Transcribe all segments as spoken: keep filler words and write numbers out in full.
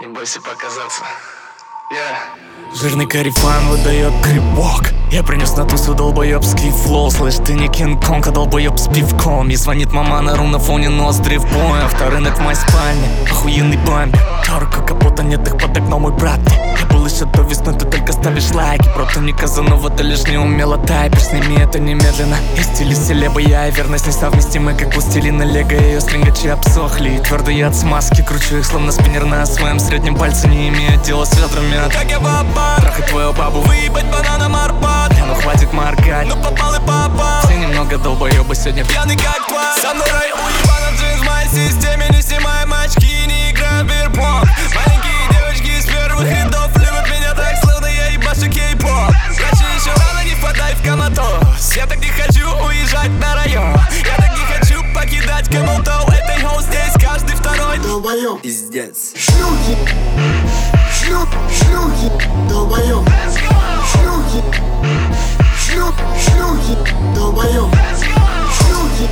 Не бойся показаться. Yeah. Жирный карифан выдает грибок. Я принес на тусу долбоёбский флоу. Слышь, ты не Кинг-Конг, а долбоёб с пивком. И звонит мама на рум на фоне ноздри в бой. Авторынок в моей спальне, охуенный бампер. Тарка капота, нет их под окном, мой брат. Я был еще до весны, ты только ставишь лайки. Противник Казанова, ты лишь не умело тайпишь. Сними это немедленно. И стиль селеба, я и верность несовместимы, как пластилин и лего. Ее стрингачи обсохли, и твердые от смазки. Кручу их словно спиннер на своем среднем пальце, не имея дела с ветрами. Как я баба, трахать твою бабу, выебать бананом Арбат. Не, ну хватит моргать, ну попал и попал. Все немного долбоёбы сегодня пьяный как твой. Со мной рай уебана, джинс в моей системе. Не снимаем очки, не играю в бирпонг. Маленькие девочки из первых рядов любят меня так, словно я ебашу кей-поп. Значит еще рано, не впадай в коматоз. Я так не хочу уезжать на район. Я так не хочу покидать Камалтоу. Этой хоу здесь каждый второй долбоёб. Пиздец. Шлюхи, шлюх, шлюхи, долбоёб. Шлюхи, шлюх, шлюхи, долбоёб. Шлюхи,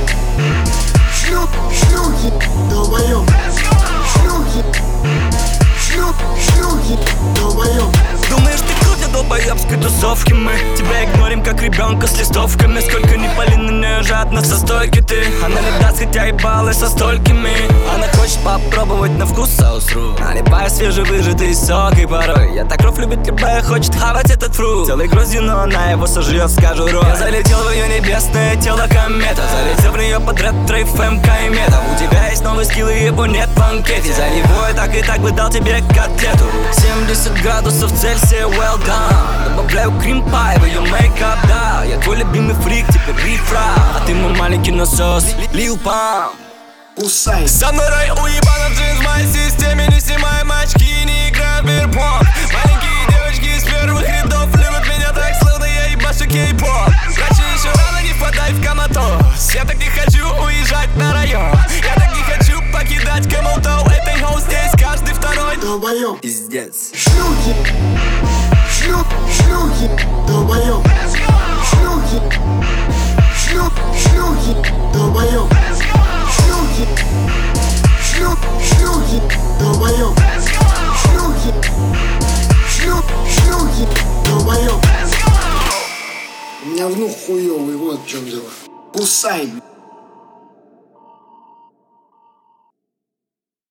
шлюх, шлюхи, долбоёб. Шлюхи, шлюх, шлюхи, долбоёб. Думаешь, ты крут, я долбоёбской тусовки. Мы тебя игнорим, как ребенка с листовками. Сколько не пали на неё жадно со стойки ты. Она не даст, хотя ебалы со столькими. Она хочет попробовать на вкус соус-ру, наливая свежевыжатый сок. И порой я так ров любит любая, хочет хавать этот фрукт целой гроздью, но она его сожрет, скажу рот. Я залетел в ее небесное тело комета. Залетел в нее под ретро-эф эм кайметов. У тебя есть новый скилл, и его нет в анкете. За него я так и так бы дал тебе котлету. семьдесят градусов Цельсия, well done. Добавляю крем-пай в ее мейкап, да. Я твой любимый фрик, теперь рифра. А ты мой маленький насос, Лил Пам. Кусай. Со мной рай уебана, джинс в моей системе. Не снимаем очки, не играю в бирпонг. Маленькие девочки из первых рядов любят меня так, словно я ебашу кей-поп. Значит еще рано, не впадай в коматоз. Я так не хочу уезжать на район. Я так не хочу покидать Камалтоу. Этой хоу здесь каждый второй долбоёб. Пиздец. Шлюхи, шлюх, шлюхи, долбоёб. Шлюхи, шлюх, шлюхи, долбоёб. Шлюхи, шлюх, шлюхи, долбоёб. Шлюхи, шлюх, шлюхи, долбоёб. У меня внук хуёвый, вот в чем дело. Кусай.